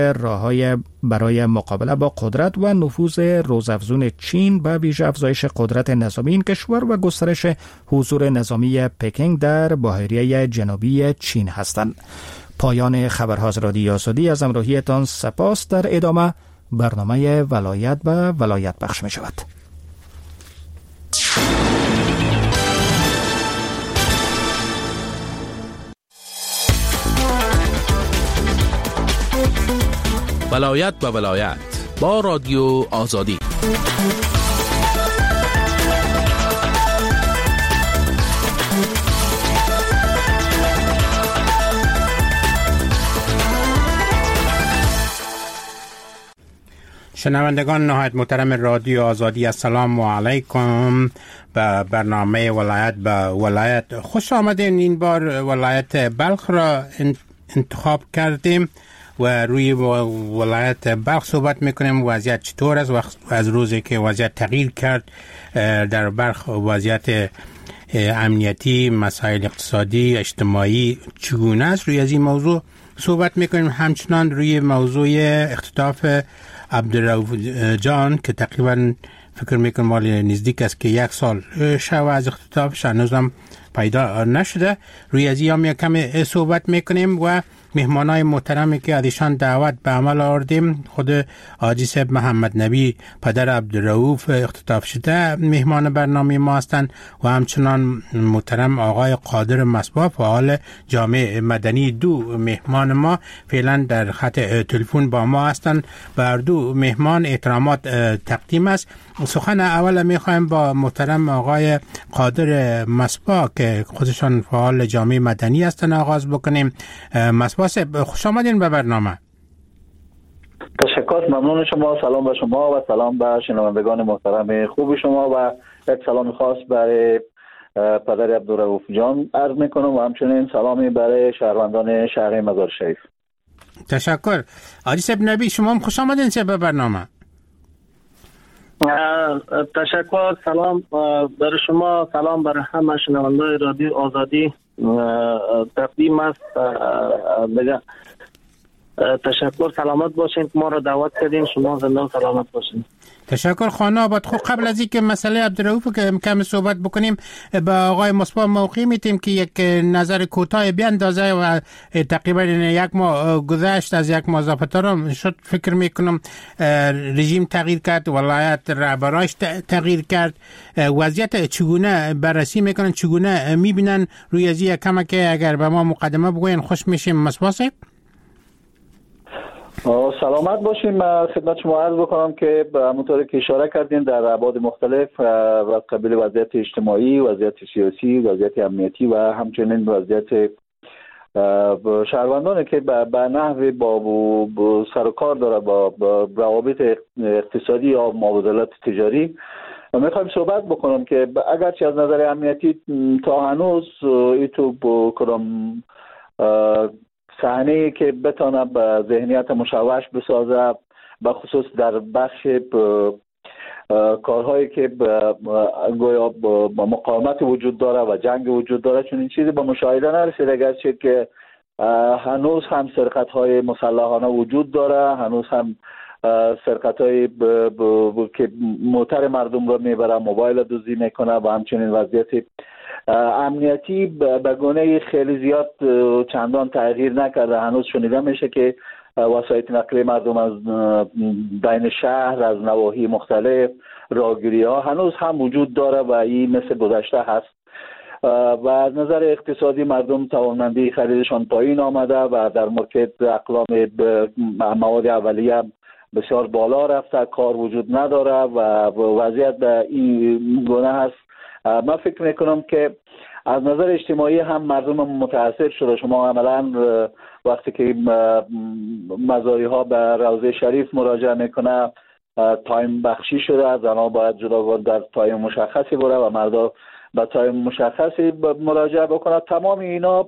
راه‌های برای مقابله با قدرت و نفوذ روزافزون چین به ویژه افزایش قدرت نظامی این کشور و گسترش حضور نظامی پکینگ در بحیره جنوبی چین هستند. پایان خبرها از رادیو آزادی. از همراهیتان سپاس. در ادامه برنامه ولایت به ولایت پخش می شود. ولایت به ولایت با رادیو آزادی. شنوندگان نهایت محترم رادیو آزادی، السلام علیکم. به برنامه ولایت به ولایت خوش آمدین. این بار ولایت بلخ را انتخاب کردیم و روی ولایت بلخ صحبت میکنیم. وضعیت چطور است و از روزی که وضعیت تغییر کرد در بلخ وضعیت امنیتی، مسائل اقتصادی، اجتماعی چگونه است، روی از این موضوع صحبت میکنیم. همچنان روی موضوع اختطاف عبدالرؤوف جان که تقریبا فکر میکنم مال نزدیک است که 1 سال شو از اختطافش هنوز هم پیدا نشده، روی از این کم صحبت میکنیم و مهمانای محترمی که ازشان دعوت به عمل آوردیم، خود حاجی صاحب محمد نبی پدر عبدالرؤوف اختطاف شده مهمان برنامه ما هستند و همچنان محترم آقای قادر مصباح فعال جامعه مدنی. دو مهمان ما فعلا در خط تلفن با ما هستند. بر دو مهمان احترامات تقدیم است. سخن اول میخوایم با محترم آقای قادر مصباح که خودشان فعال جامعه مدنی هستند آغاز بکنیم. مصباح صاحب خوش آمدین به برنامه. تشکر، ممنون شما. سلام به شما و سلام به شنوندگان محترم خوب شما و یک سلام خاص برای پدر عبدالرؤوف جان عرض میکنم و همچنین سلامی برای شهروندان شهر مزار شریف. تشکر. حاجی صاحب نبی شما هم خوش آمدین به برنامه. تشکر. سلام برای شما، سلام برای همه شنوندگان رادیو آزادی تقدیم است. تشکر، سلامت باشین که ما را دعوت کردین. شما زنده و سلامت باشین. تشکر. خانه آباد. خب قبل از اینکه مسئله عبدالرؤوف که کم صحبت بکنیم با آقای مصباح موقع میتیم که یک نظر کوتاه بیاندازه و تقریبا 1 ماه گذشت، از 1 ماه اضافه شد فکر میکنم رژیم تغییر کرد، ولایت رهبراش تغییر کرد. وضعیت چگونه بررسی میکنن، چگونه میبینن؟ روی از این کم که اگر به ما مقدمه بگوین خوش میشیم. مصباح صاحب سلامت باشیم. من خدمت شما عرض بکنم که همونطور که اشاره کردین در ابعاد مختلف و قبل وضعیت اجتماعی، وضعیت سیاسی، وضعیت امنیتی و همچنین وضعیت شهروندان که به نحو با سر و کار داره با روابط اقتصادی یا مبادلات تجاری میخوایم صحبت بکنم که اگرچه از نظر امنیتی تا هنوز ایتو با کدام صحنه‌ای که بتونه به ذهنیت مشوش بسازه، به خصوص در بخش کارهایی که گویا با مقاومت وجود داره و جنگ وجود داره، چون این چیزی به مشاهده نرسیده اگرچه که هنوز هم سرقت‌های مسلحانه وجود داره، هنوز هم سرقت‌های که موتر مردم رو میبره، موبایل دزدی میکنه و همچنین وضعیت امنیتی به گونه خیلی زیاد چندان تغییر نکرده. هنوز شنیده میشه که وسایط نقلیه مردم از بین شهر، از نواحی مختلف، راهگیری ها هنوز هم وجود داره و این مثل گذشته هست و از نظر اقتصادی مردم توانمندی خریدشان پایین آمده و در مارکت اقلام مواد اولیه بسیار بالا رفته، کار وجود نداره و وضعیت به این گونه هست. من فکر میکنم که از نظر اجتماعی هم مردم متاثر شده. شما عملا وقتی که مزاری ها به روضه شریف مراجعه میکنه تایم بخشی شده، زنها باید جداگانه در تایم مشخصی بره و مردا به تایم مشخصی مراجعه بکنه. تمام اینا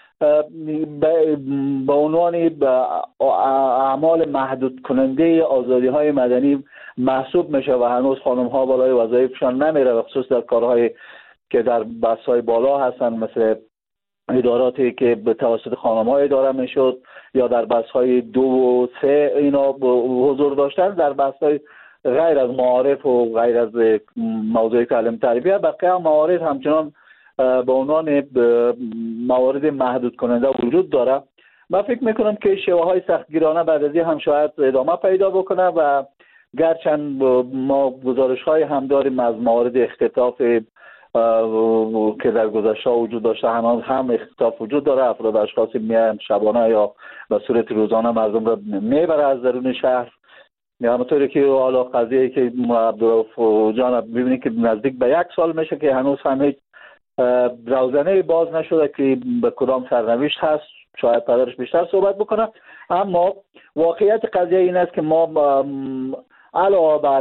به عنوان اعمال محدود کننده آزادی های مدنی محسوب میشه و هنوز خانم ها بالای وظایفشان نمیره و خصوص در کارهای که در بحث های بالا هستن مثل اداراتی که به توسط خانم‌ها اداره میشد یا در بحث‌های 2 و 3 اینا حضور داشتن، در بحث‌های غیر از معارف و غیر از موضوع تعلیم تربیت بقیه موارد همچنان به عنوان موارد محدود کننده وجود داره. من فکر میکنم که شیوه‌های سختگیرانه بعد از این هم شاید ادامه پیدا بکنه و گرچند ما گزارش‌های هم داریم از موارد اختطاف که در گذشته وجود داشته، هم اختطاف وجود داره، افراد اشخاصی میان شبانه یا به صورت روزانه مردم را میبره از درون شهر. همونطوری که حالا قضیه که عبدالرؤوف جان ببینید که نزدیک به 1 سال میشه که هنوز هم هیچ روزنه باز نشده که به کدام سرنوشت هست. شاید پدرش بیشتر صحبت بکنه، اما واقعیت قضیه این است که ما علاوه بر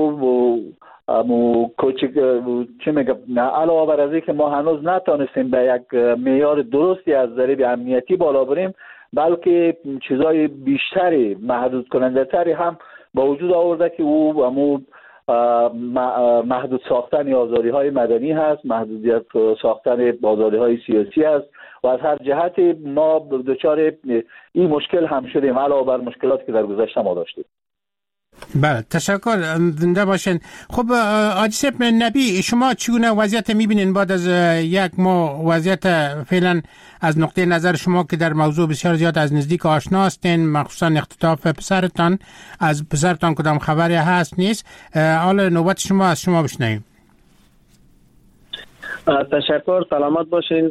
علاوه بر از اینکه ما هنوز نتونستیم به یک معیار درستی از ضریب امنیتی بالا بریم، بلکه چیزای بیشتری محدود کننده تری هم با وجود آورده که او محدود ساختن آزادی های مدنی هست، محدودیت ساختن آزادی های سیاسی هست و از هر جهتی ما دچار این مشکل هم شدیم علاوه بر مشکلاتی که در گذشته ما داشتیم. بله، تشکر، زنده باشین. خب حاجی صاحب نبی، شما چگونه وضعیت میبینین بعد از 1 ماه وضعیت فعلا از نقطه نظر شما که در موضوع بسیار زیاد از نزدیک آشنا هستین، مخصوصا اختطاف پسرتان، از پسرتان کدام خبری هست نیست؟ حالا نوبت شما از شما بشنویم. تشکر، سلامت باشین.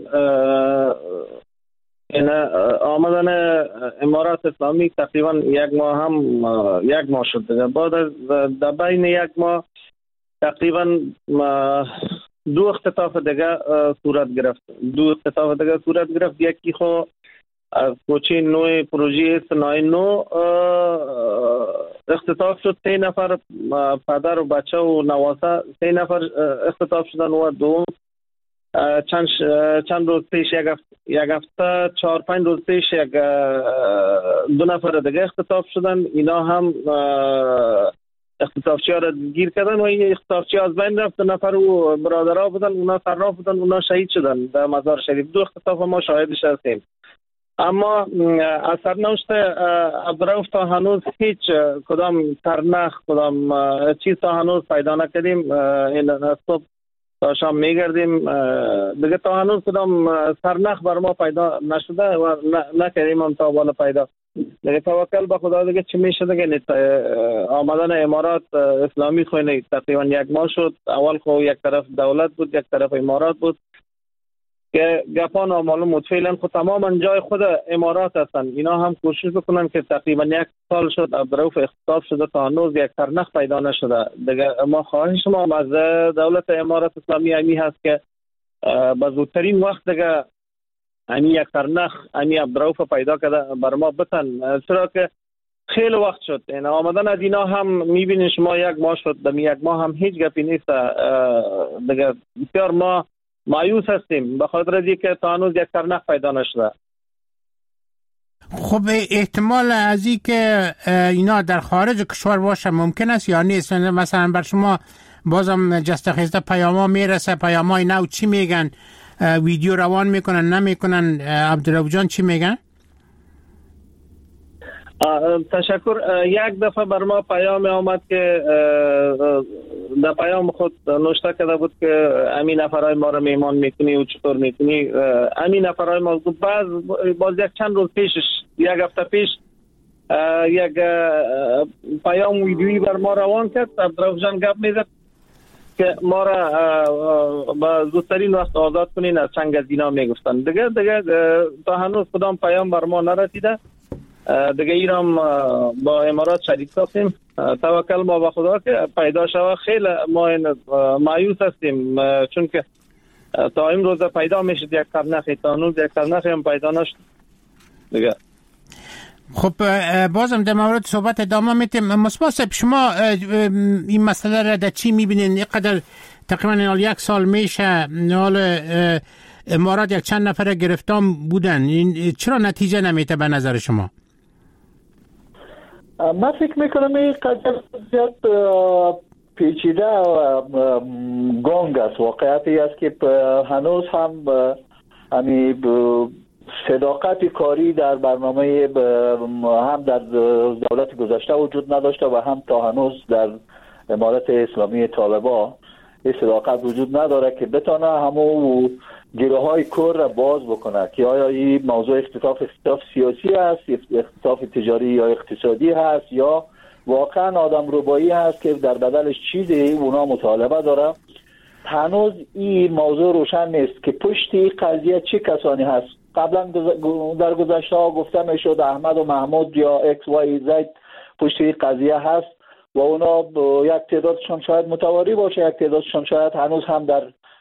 این آمدن امارات اسلامی تقریبا 1 ماه شد. بعد از در بین 1 ماه تقریبا 2 اختطاف دیگه صورت گرفت. یکی خو از کوچه نوع پروژه صنایع نو اختطاف شد. 3 نفر پدر و بچه و نواسه 3 نفر اختطاف شدن و دوم چند روز پیش یک هفته 4-5 روز پیش 2 نفر دیگه اختطاف شدن. اینا هم اختطافچی ها را گیر کردن و این اختطافچی از بین رفت. 2 نفر و برادرها بودن، اونا صراف بودن، اونا شهید شدن در مزار شریف. 2 اختطاف ما شاهدش هستیم. اما از سرنوشت عبدالرؤوف تا هنوز هیچ کدام سرنخ، کدام چیز تا هنوز پیدا نکردیم. این صبح تا شام میگردیم دیگه، تا هنوز کدام سرنخ بر ما پیدا نشده و نکردیم هم تا بالا پیدا. دیگه توکل به خدا دیگه چی میشه دیگه. آمدن امارات اسلامی خوینه تقریبا 1 ماه شد. اول خو یک طرف دولت بود، یک طرف امارات بود که گپا نامعلوم بود. فعلا خود تماما جای خود امارات هستن. اینا هم کوشش بکنن که تقریبا 1 سال شد عبدالرؤوف اختطاف شده تا هنوز یک سرنخ پیدا نشده. دیگه ما خواهش ما از دولت امارات اسلامی همی هست که به زودترین وقت دیگه یک سرنخ عبدالرؤوف پیدا کرده بر ما بتن، چرا که خیلی وقت شد. این آمدن از اینا هم میبینین شما 1 ماه شد. در 1 ماه هم هیچ گپی نیست دیگه. بسیار ما مایوس هستیم به خاطر اینکه تا هنوز یک سرنخ پیدا نشده. خب احتمال از این که اینا در خارج کشور باشه ممکن است یا نیست؟ مثلا بر شما بازم جستخیزده پیاما میرسه، پیامای نو چی میگن؟ ویدیو روان میکنن نمیکنن؟ عبدالرؤوف جان چی میگن؟ تشکر. 1 دفعه بر ما پیام آمد که در پیام خود نوشته کرده بود که امین نفرای ما رو میمان میکنی و چطور میکنی. امین نفرای ما باز یک چند روز پیشش، 1 هفته پیش یک پیام ویدیویی بر ما روان کرد. عبدالرؤوف جان گپ میزد که ما را با زودترین وقت آزاد کنین از چنگ از اینا میگفتن. دیگه تا هنوز کدام پیام بر ما نرسیده. دیگه ایران با امارات شریک هستیم. توکل ما به خدا که پیدا شود. خیلی ما مایوس هستیم چون که تا امروز پیدا میشد یک سرنخی، تا هنوز یک سرنخی هم پیدا نشد دیگه. خب بازم در مورد صحبت ادامه میتیم. مصباح صاحب، شما این مسئله را در چی میبینین؟ اینقدر تقریبا 1 سال میشه حال امارات یک چند نفر گرفتار بودن، این چرا نتیجه نمیته به نظر شما؟ من فکر میکنم این قدر زیاد پیچیده و گنگ است. واقعیتی است که هنوز هم همین صداقت کاری در برنامه هم در دولت گذشته وجود نداشته و هم تا هنوز در امارت اسلامی طالبان این صداقت وجود نداره که بتونه همون گره های کور را باز بکنه که آیا این موضوع اختلاف سیاسی است، اختلاف تجاری یا اقتصادی هست، یا واقعا آدم ربایی هست که در بدلش چیزی اونا مطالبه داره. هنوز این موضوع روشن نیست که پشت این قضیه چه کسانی هست. قبلا در گذشته ها گفته میشد احمد و محمود یا اکس وای زد پشت این قضیه هست و اونا یک تعدادشان شاید متواری باشه، یک تعدادشان شاید هنوز هم در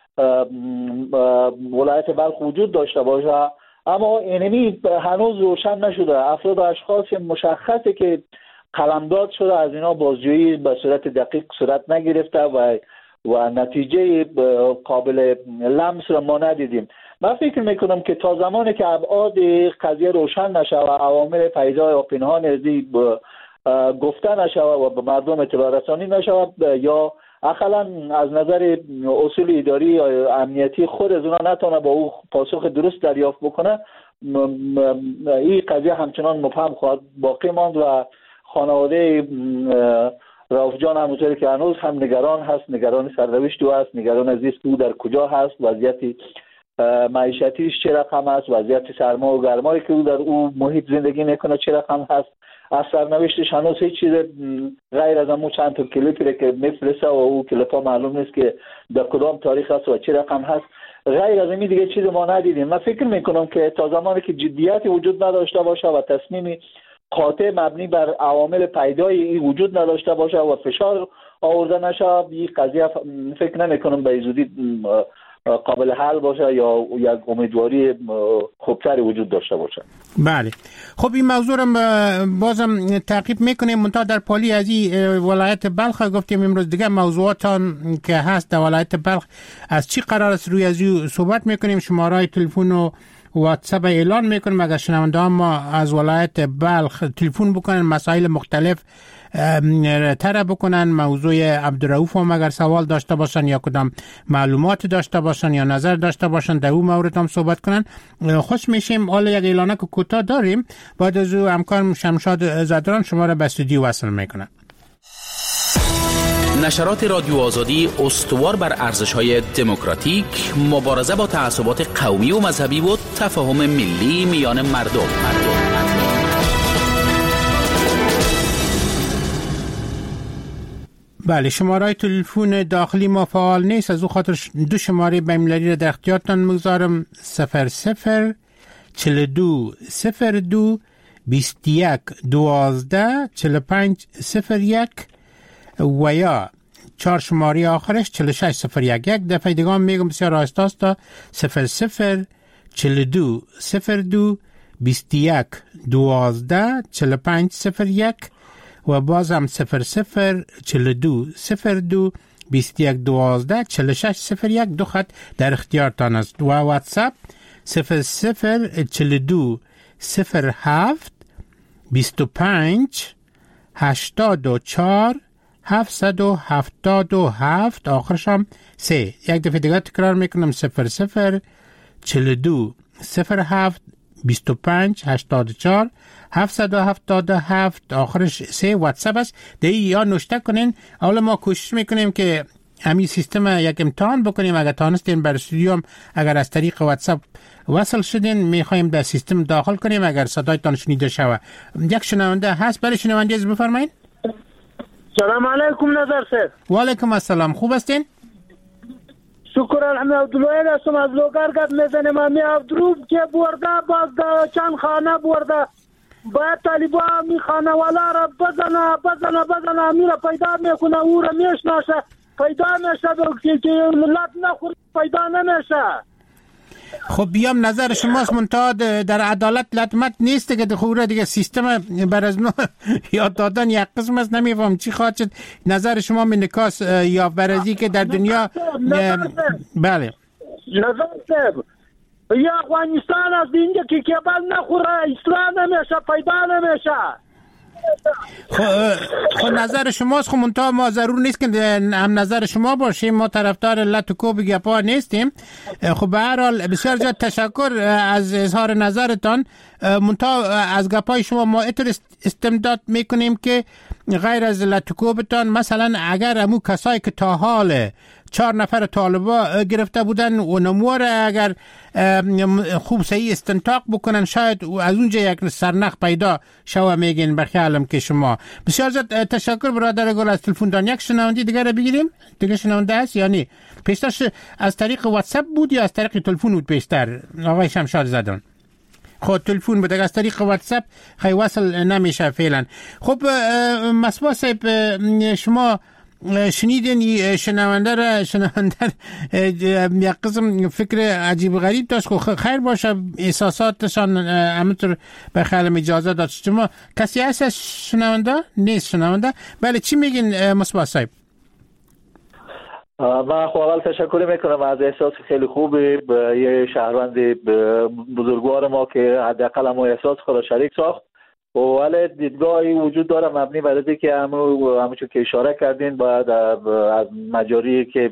ولایت بلخ وجود داشته باشه، اما اینمی هنوز روشن نشده. افراد و اشخاص مشخصه که قلمداد شده از اینا بازجویی به صورت دقیق صورت نگرفته و نتیجه قابل لمس را ما ندیدیم. من فکر میکنم که تا زمانی که ابعاد قضیه روشن نشه و عوامل پیدا و پنهان ازی گفته نشه و به مردم اطلاع رسانی نشه یا اقلا از نظر اصول اداری یا امنیتی خود از اونا نتونه با او پاسخ درست دریافت بکنه، این قضیه همچنان مبهم خواهد باقی ماند و خانواده رؤوف جان همونطوری که هنوز هم نگران هست، نگران سرنوشت او هست، نگران زیست او در کجا هست، وضعیت معیشتیش چه رقم است، وضعیت سرما و گرمایی که او در او محیط زندگی میکنه چه رقم هست. از سرنوشتش هنوز هیچ چیز غیر از همون چند تا کلیپی که میفرسته و او کلیپا معلوم نیست که در کدام تاریخ است و چه رقم هست. غیر از این دیگه چیز ما ندیدیم. من فکر میکنم که تا زمانی که جدیتی وجود نداشته باشه و تصمیمی قاطع مبنی بر عوامل پیدای این وجود نداشته باشه و فشار آورده نشه، این قضیه فکر نمیکنم به زودی قابل حل باشه یا یک امیدواری خوبتری وجود داشته باشه. بله، خب این موضوع رو بازم تعقیب میکنیم. منتها در پالی از این ولایت بلخ گفتیم امروز دیگه موضوعاتان که هست در ولایت بلخ از چی قرار است روی از این صحبت میکنیم. شماره تلفن و واتساپ اعلان میکنیم اگر شنونده ها ما از ولایت بلخ تلفن بکنن مسائل مختلف طرح بکنن، موضوع عبدالرؤوف هم اگر سوال داشته باشن یا کدام معلومات داشته باشن یا نظر داشته باشن در اون مورد هم صحبت کنن. خوش میشیم. حالا یک اعلانه که کوتاه داریم، بعد از او همکارم شمشاد زدران شما را به استودیو وصل میکنن. نشرات رادیو آزادی استوار بر ارزش‌های دموکراتیک، مبارزه با تعصبات قومی و مذهبی و تفاهم ملی میان مردم. بله، شماره تلفن داخلی ما فعال نیست، از او خاطر دو شماره بین‌المللی را در اختیارتان میگذارم: 00 42 02 21 12 45 01 و یا 4 شماره آخرش 4601. یک دفعه دیگه میگم بسیار آهسته است: 00 42 02 21 12 45 01 و بازم 00 42 02 21 12 46 01. دو خط در اختیارتان است. و واتساپ 00 42 07 25 84 777 آخرش هم 3. یک دفعه دیگه تکرار میکنم: 00 42 07 25 84 777 آخرش 3 واتساپ است. دیگه یا نوشته کنین. حالا ما کوشش میکنیم که همین سیستم یک امتحان بکنیم. اگر تانستین بر استودیو هم اگر از طریق واتساپ وصل شدین میخوایم در سیستم داخل کنیم اگر صدایتان شنیده شود. یک شنونده هست. برای شنونده از بفرمایید. سلام علیکم نظر صاحب. و علیکم السلام. خوب هستین؟ شکر الحمدلله. عبدالوهید هستم از لوگرگت میزنم. امی عبدالروف که برده باز چند خانه برده باید طالبا می خانه والا را بزنه امی را پیدا میکنه، او را میشناسه، پیدا میشه که ملت نخوری، پیدا نمیشه. خب بیام نظر شماست. منتها در عدالت لطمت نیست که خوره دیگه سیستم بر از نو یاد دادن یک قسم است. نمیفهم چی خواهد شد. نظر شما من نکاس یا برازی که در دنیا بله نظر صاحب یا افغانستان از اینجا که کبل نخوره اصلاح نمیشه، پیدا نمیشه. خب نظر شماست. خب منتها ما ضرور نیست که هم نظر شما باشیم، ما طرفدار لطکو گپا نیستیم. خب به هر حال بسیار زیاد تشکر از اظهار نظرتان. منتها از گپای شما ما استمداد میکنیم که غیر از لطکوبتان مثلا اگر همون کسایی که تا حال 4 نفر طالبا گرفته بودن و نموار اگر خوب صحیح استنتاق بکنن شاید از اونجا یک سرنخ پیدا شوه میگین بخیالم که شما. بسیار زیاد تشکر برادر گل از تلفن. یک شنونده دیگر بگیریم. دیگه شنونده است یعنی پیشترش از طریق واتساپ بود یا از طریق تلفن بود پیشتر آقای شمشاد زدان؟ خود تلفن بده از طریق واتساپ خیلی وصل نمیشه فعلا. خب مصباح صاحب شما شنیدین شنونده یک قسم فکر عجیب غریب داشت. خیر باشه احساساتشان همونطور به خیالم اجازه داد. شما کسی هست شنونده؟ نیست شنونده؟ بله چی میگین مصباح صاحب؟ من خب اول تشکر میکنم از احساس خیلی خوبی به یه شهروند بزرگوار ما که حداقل هم احساس خود شریک ساخت. ولی دیدگاهی وجود داره مبنی بر اینکه که همونجور که اشاره کردین باید از مجاری که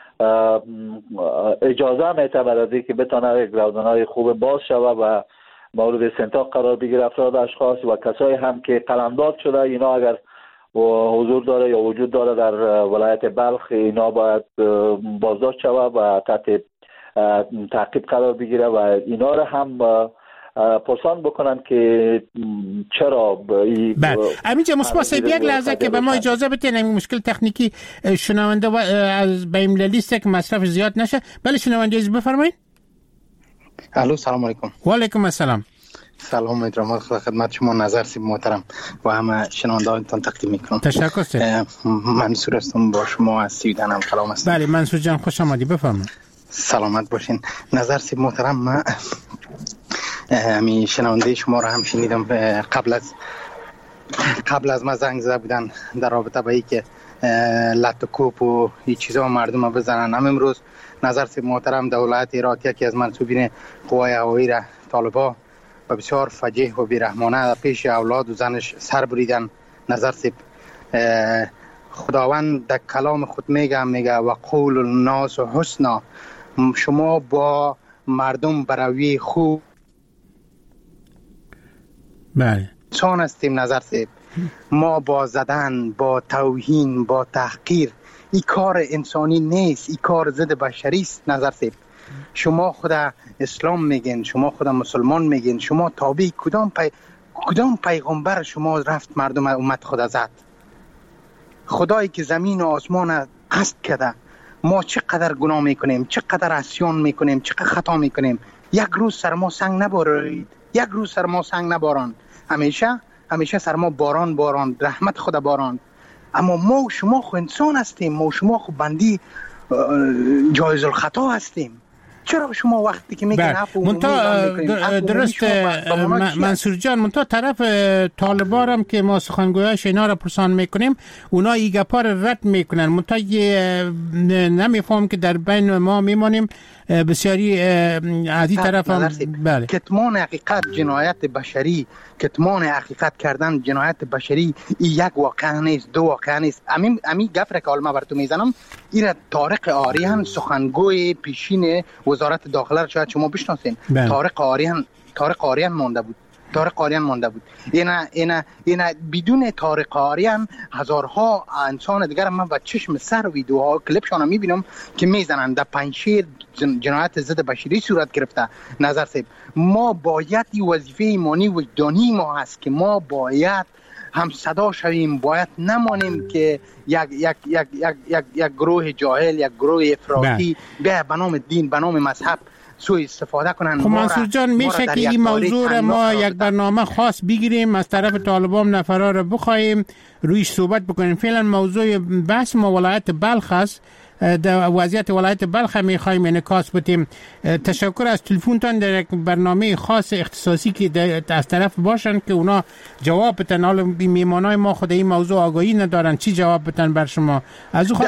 اجازه میده برای که بتونه یک روزنامه خوب باز شود و مورد استنتاق قرار بگیره افراد اشخاص و کسایی هم که قلمداد شده اینا اگر حضور داره یا وجود داره در ولایت بلخ اینا باید بازداشت شود و تحت تعقیب قرار بگیره و اینا رو هم پرسان بکنن که چرا همینجا مصباح صاحب یک لحظه که به ما اجازه بدین این مشکل تکنیکی شنونده و از بین لیست که مصرف زیاد نشه. بله شنونده عزیز بفرمایید. الو سلام علیکم. و علیکم السلام. سلام می‌دارم خدمت شما نظر سیب محترم و همه شنوندگانتان تقدیم میکنم. تشکر سید. منصور هستم با شما از سویدن هم کلام هستم. بله منصور جان خوش آمدید بفرمایید. سلامت باشین. نظر سیب محترم من همین شنونده شما رو هم شنیدم قبل از ما زنگ زده بودن در رابطه با اینکه لطکوب و این چیزا مردم بزنن. هم امروز نظر سیب محترم دولت عراق یکی از منصوبین قوای هوایی را طالبا و بسیار فجیح و بیرحمانه پیش اولاد و زنش سر بریدن. نظر سیب خداوند در کلام خود میگه و قول الناس حسنا، شما با مردم بروی خوب بله چون هستیم. نظر سیب ما با زدن، با توهین، با تحقیر این کار انسانی نیست، این کار ضد بشری است. نظر سیب شما خدا اسلام میگین، شما خدا مسلمان میگین، شما تابع کدام پیغمبر شما رفت مردم امت خدا زد؟ خدایی که زمین و آسمان قصد کرده ما چقدر گناه میکنیم، چقدر عصیان میکنیم، چقدر خطا میکنیم. یک روز سر ما سنگ نبارید، یک روز سر ما سنگ نباران، همیشه سر ما باران رحمت خدا باران. اما ما و شما خو انسان هستیم، ما و شما خو بندی جایز الخطا هستیم. چرا شما وقتی که میگن درست منصور جان منتها طرف طالبان هم که ما سخنگویاش اینا را پرسان میکنیم اونا این گپا را رد میکنن. منتها نمیفهم که در بین ما میمانیم بسیاری از این طرف هم بله. کتمان حقیقت جنایت بشری، کتمان حقیقت کردن جنایت بشری این یک واقعه نیست، دو واقعه نیست. امی گپ را که ما بر تو میزنم این طارق آریان سخنگوی پیشین وزارت داخله را شاید شما بشناسین. طارق آریان مانده بود. اینا بدون طارق آریان هزارها انسان دیگر من با چشم سر ویدیوها کلیپشان میبینم که میزنن در پنجشیر جنایت ضد بشری صورت گرفته. نظر سیب ما باید این وظیفه ایمانی وجدانی ما هست که ما باید هم صدا شویم، باید نمانیم که یک گروه جاهل، یک گروه افراطی به نام دین، به نام مذهب سوء استفاده کنن. خب منصور جان میشه که این موضوع را ما یک برنامه خاص بگیریم از طرف طالبان نفرا را بخوایم رویش صحبت بکنیم. فعلا موضوع بحث ما ولایت بلخ است، در وضعیت ولایت بلخ میخوایم انعکاس بدیم. تشکر از تلفنتان در یک برنامه خاص اختصاصی که از طرف باشن که اونا جواب بدن. حالا میمانای ما خود این موضوع آگاهی ندارن چی جواب بدن بر شما. از اون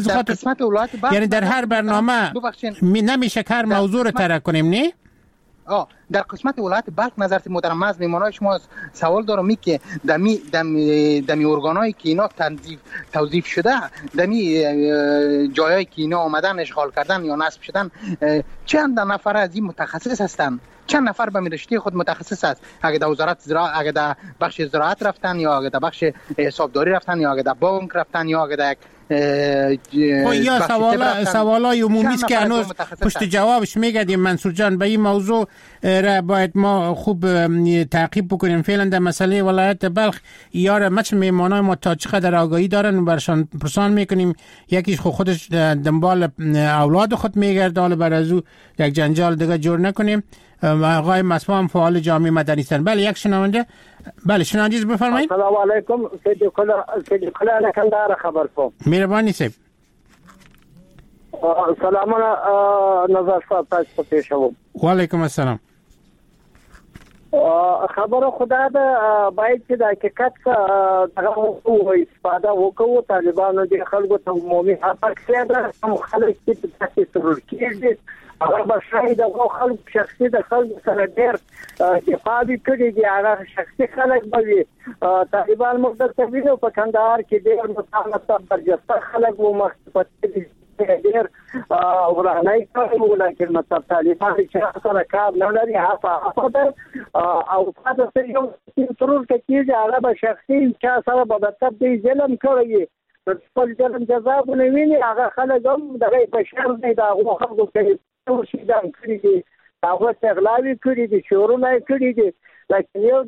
خاطر یعنی در هر برنامه نمیشه که هر موضوع رو طرح کنیم نه؟ در قسمت ولایت بلخ نظرت محترم از میمانای شما سوال دارم می که دمی ارگانایی که اینا توظیف شده دمی جایایی که اینا آمدن اشغال کردن یا نصب شدن چند نفر از این متخصص هستن؟ چند نفر به رشته خود متخصص است؟ اگه در وزارت زراعت، اگه در بخش زراعت رفتن، یا اگه در بخش حسابداری رفتن، یا اگه در بانک رفتن، یا اگه در یا سوالای عمومی است که هنوز پشت جوابش میگردیم. منصور جان، به این موضوع را باید ما خوب تعقیب بکنیم. فعلا در مسئله ولایت بلخ یار مچ میمانای ما تا چقدر آگاهی دارن و برشان پرسان میکنیم. یکیش خودش دنبال اولاد خود میگرده، حالا بعد از او یک جنجال دیگه جور نکنیم. آقای مصباح هم فعال جامعه مدنی هستند. بله، یک شنونده. بله شنونده بفرمایید. السلام علیکم. سید کلا کندهار خبر کوم. مهربانی صاحب. سلامونه نظر صاحب تاسو ته شوم. و علیکم السلام. خبر خدا دا باید چې د حقیقت دغه او استفاده وکړو. طالبانو د خلکو ته عمومي حق کړی هم خلک چې تاسو سرور کېږي هغه به شاید او خلک شخصي د خلکو سره ډېر دفاع کړي دي. هغه شخصي خلک به وي. طالبان موږ ته وینو په کندهار کې ډېر متعلق برجسته خلک وو مخکې ډېر ورانای کوي، لیکن مطلب طالبان چې سره کار نه لري هغه او تاسو ته یو ترور کېږي هغه به شخصي چا سره به مطلب دی ظلم کوي خپل ظلم جزا ونویني. هغه خلک هم دغه بشر نه دا هغه خلکو کوي چې دا کړی دي هغه تغلاوی کړی دي شورونه کړی دي. لیکن یو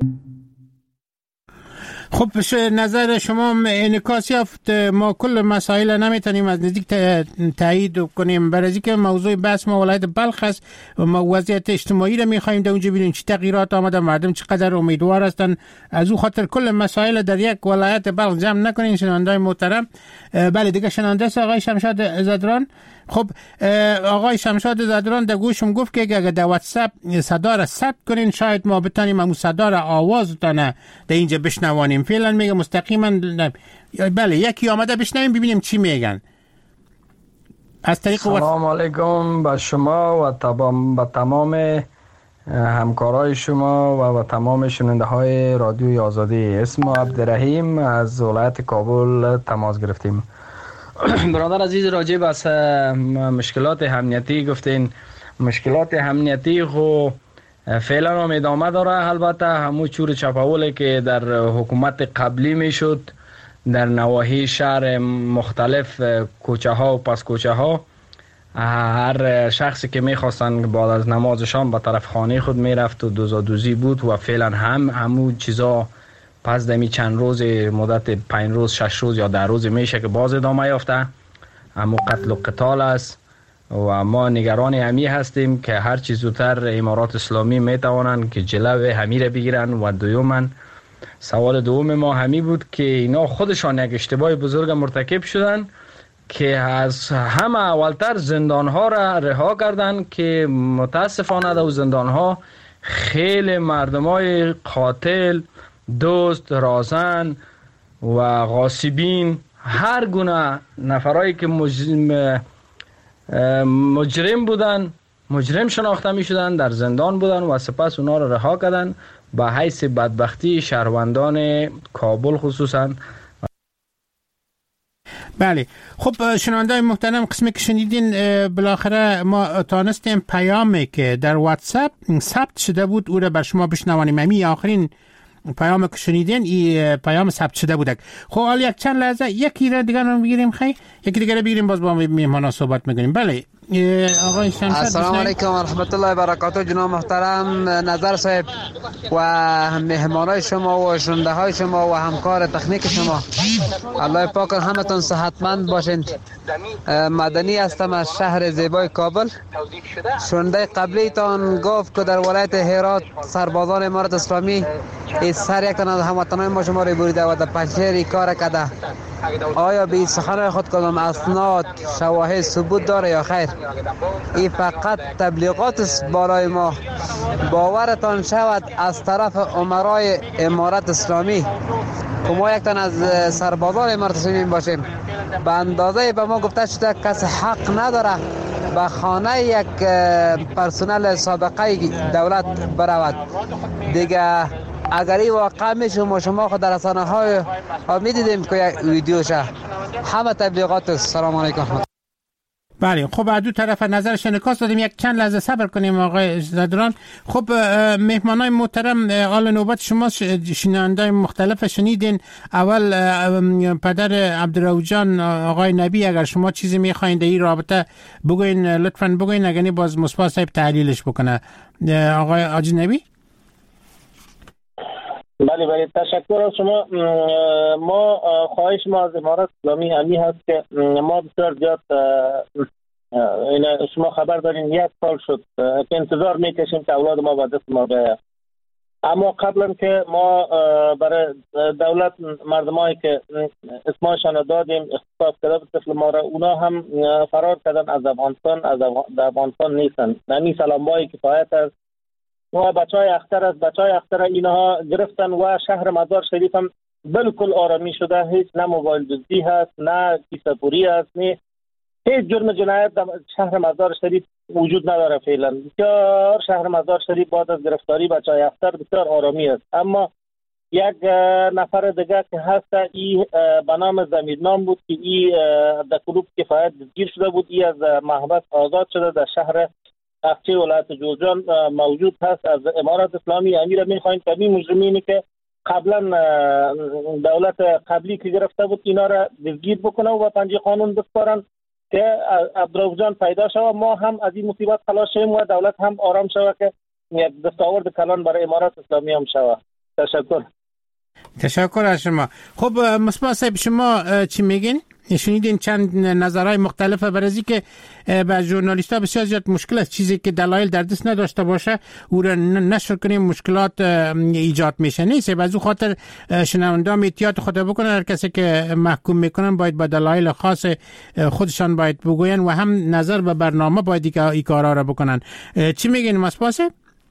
خب نظر شما انعکاس یافت. ما کل مسائل نمیتونیم از نزدیک تایید کنیم، برای اینکه موضوع بحث ما ولایت بلخ است. ما وضعیت اجتماعی رو میخوایم در اونجا ببینیم چه تغییرات آمده، مردم چقدر امیدوار هستن. از او خاطر کل مسائل در یک ولایت بلخ جمع نکنین. شنونده‌های محترم، بله دیگه شنونده است آقای شمشاد زدران. خب آقای شمشاد زدران در گوشم گفت که اگر در واتساپ صدا را ثبت کنین شاید ما بتونیم همون صدا را آوازتانه در اینجا بشنوانیم. فعلا میگه مستقیما بله یکی آمده بشنویم ببینیم چی میگن از طریق سلام علیکم به شما و تمام همکارای شما و تمام شنونده های رادیوی آزادی. اسم عبدالرحیم از ولایت کابل تماس گرفتیم. برادر عزیز، راجع به مشکلات امنیتی گفتین. مشکلات امنیتی خو فعلا هم ادامه داره. البته همون چور چپاولی که در حکومت قبلی میشد در نواحی شهر مختلف کوچه ها و پس کوچه ها هر شخصی که میخواستن بعد از نماز شام به طرف خانه خود میرفت و دوزی بود و فعلا همون چیزا پس دمی چند روز مدت 5 روز 6 روز یا 10 روز میشه که باز ادامه یافته. اما قتل و قتال است و ما نگران همی هستیم که هر چیز زودتر امارات اسلامی میتوانند که جلو همی را بگیرن. و دوماً سوال دوم ما همی بود که اینا خودشان یک اشتباه بزرگ مرتکب شدن که از همه اولتر زندان ها را رها کردن که متاسفانه در زندان ها خیلی مردمای قاتل، دوست، رازن و غاصبین، هر گونه نفرایی که مجرم بودن، مجرم شناخته می شدن، در زندان بودن و سپس اونا رو رها کردن به حیث بدبختی شهروندان کابل خصوصا. بله خب شنونده‌های محترم، قسمی که شنیدین بالاخره ما تانستیم پیامی که در واتساپ ثبت شده بود او را بر شما بشنوانیم. امی آخرین پیام که شنیدین این پیام ثبت شده بوده. خب حالا یک چند لحظه یکی را دیگر رو بگیریم، یکی دیگر رو بگیریم باز با میهمانا صحبت میکنیم. بله آقای شمشاد. السلام علیکم و رحمت الله و برکاته. جناب محترم نظر صاحب و مهمانای شما و شنونده های شما و همکار تکنیک شما، الله پاک همتون صحتمند باشین. مدنی هستم از شهر زیبای کابل. شنونده قبلی تان گفت که در ولایت هرات سربازان امارت اسلامی سر یک تن از هموطنان ما شما رو بریده و در پنجشیر کار کرده. آیا به سخنان خود کدام اسناد شواهد ثبوت داره یا خیر؟ این فقط تبلیغات است بالای ما. باورتان شود از طرف امرای امارت اسلامی که ما یک تن از سربازان امارت اسلامی باشیم. به اندازه به ما گفته شده کسی حق نداره به خانه یک پرسنل سابقه دولت برود. دیگه اگر این واقع میشه شما خود در رسانه های میدیدیم که یک ویدیوشه همه تبلیغات. السلام علیکم. بله خب از دو طرف نظرش انعکاس دادیم. یک چند لحظه صبر کنیم آقای زدران. خب مهمانای محترم، حال نوبت شما. شنوندای مختلف شنیدین. اول پدر عبدالرؤوف جان، آقای نبی، اگر شما چیزی میخواین در این رابطه بگوین لطفاً بگوین، اگر باز مصطفی صاحب تحلیلش بکنه. آقای حاجی نبی. بله تشکر از شما. ما خواهش ما از امارات اسلامی همی هست که ما بسیار زیاد شما خبر دارین 1 سال شد که انتظار میکشیم که اولاد ما به دست ما بیاید. اما قبلا که ما برای دولت مردمایی که اسمشان دادیم اختصاص کرده به طفل ما را، اونا هم فرار کردن از افغانستان نیستن. نمی سلامبایی کفایت است و بچهای اختر اینها گرفتن و شهر مزار شریف هم بالکل آرامی شده. هیچ نه موبایل دزدی هست، نه کیسه پوری هست، نه هیچ جرم جنایت در شهر مزار شریف وجود نداره فعلا. بسیار شهر مزار شریف بعد از گرفتاری بچهای اختر بسیار آرامی است. اما یک نفر دیگه که هست ای به نام زمیرنام بود که ای در کلوب کفایت دستگیر شده بود. ای از محبس آزاد شده، در شهر اقچه ولایت جوزجان موجود هست. از امارات اسلامی امیر میخواین که این مجرمینی که قبلا دولت قبلی که گرفته بود اینا را دستگیر بکنه و پنجه قانون بسپارن که عبدالرؤوف جان پیدا شود. ما هم از این مصیبت خلاص شویم و دولت هم آرام شود که یک دستاورد کلان برای امارات اسلامی هم شود. تشکر از شما. خب مصطفی صاحب شما چی میگین؟ شنیدین چند نظرهای مختلف برای که به ژورنالیست‌ها بسیار زیاد مشکل است چیزی که دلایل در دست نداشته باشه او را نشر کنیم مشکلات ایجاد میشه. نیست از اون خاطر شنوندگان احتیاط خود بکنن. هر کسی که محکوم میکنن باید با دلایل خاص خودشان باید بگوین و هم نظر به برنامه باید این کارا را بکنن. چی میگین مصطفی؟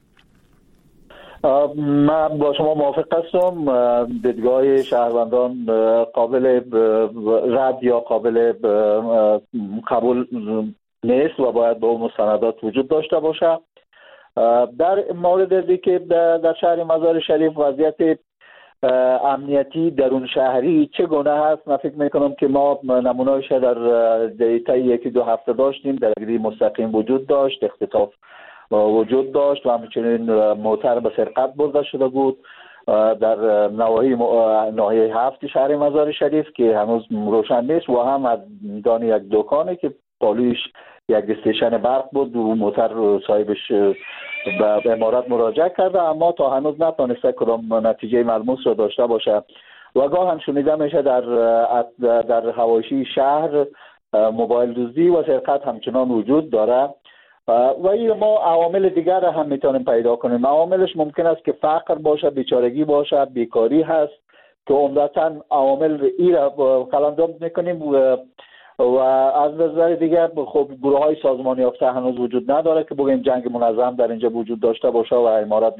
من با شما موافق هستم. دیدگاه شهروندان قابل رد یا قابل قبول نیست و باید با مستندات وجود داشته باشه. در مورد که در شهر مزار شریف وضعیت امنیتی درون شهری چگونه هست، من فکر میکنم که ما نمونه‌اش در طی 1-2 هفته داشتیم. درگیری مستقیم وجود داشت، اختطاف وجود داشت و همچنین موتر به سرقت برده شده بود در ناحیه 7 شهر مزار شریف که هنوز روشن نیست و هم از دان یک دکانی که پالویش یک استیشن برق بود و موتر صاحبش به امارات مراجعه کرده اما تا هنوز نتونسته کدام نتیجه ملموس را داشته باشه و گاه هم شنیده میشه در حواشی شهر موبایل دزدی و سرقت همچنان وجود داره. و این ما عوامل دیگر را هم میتونیم پیدا کنیم. عواملش ممکن است که فقر باشه، بیچارگی باشه، بیکاری هست که عمدتاً عوامل ای را قلمداد میکنیم و از نظر دیگر خب گروه های سازمانی یافته هنوز وجود نداره که بگیم جنگ منظم در اینجا وجود داشته باشه و امارات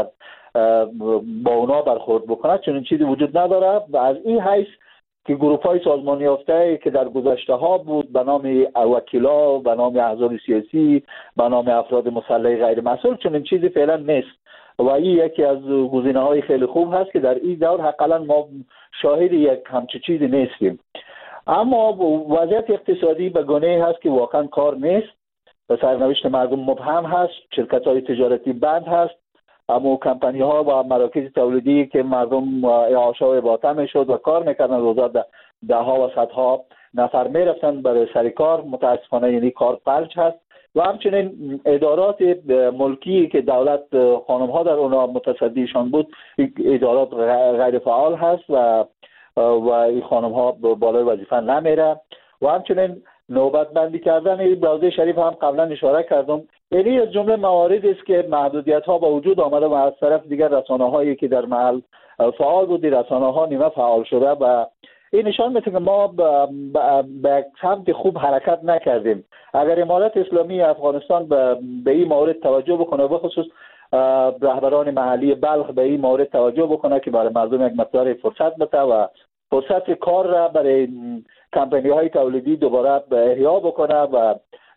با اونا برخورد بکنه. چنین چیزی وجود نداره و از این حیث که گروه های سازمانی یافته که در گذشته ها بود به نام وکیلا، به نام احزاب سیاسی، به نام افراد مسلح غیر مسئول، چنین چیزی فعلا نیست و این یکی از گزینه های خیلی خوب هست که در این دور حداقل ما شاهد یک همچین چیزی نیستیم. اما وضعیت اقتصادی به گونه‌ای هست که واقعا کار نیست و سرنوشت مردم مبهم هست. شرکت های تجارتی بند هست اما کمپانی ها و مراکز تولیدی که مردم اعاشه و اباطه میشد و کار میکردن روزا ده ها و صدها نفر میرفتن برای سر کار، متاسفانه یعنی کار فلج هست و همچنین ادارات ملکی که دولت خانم ها در اونا متصدیشان بود ادارات غیر فعال هست و این خانم ها بالای وظیفه نمیره و همچنین نوبت بندی کردن این بازه شریف هم قبلا اشاره کردم. یعنی از جمله مواردی است که محدودیت ها با وجود آمده و از طرف دیگر رسانه هایی که در محل فعال بودی رسانه ها نیمه فعال شده و این نشان میده که ما به سمت خوب حرکت نکردیم. اگر امارت اسلامی افغانستان به این مورد توجه بکنه و خصوص رهبران محلی بلخ به این مورد توجه بکنه که برای مردم یک مقدار فرصت بده و فرصت کار را برای کمپانی های تولیدی دوباره احیا بکنه و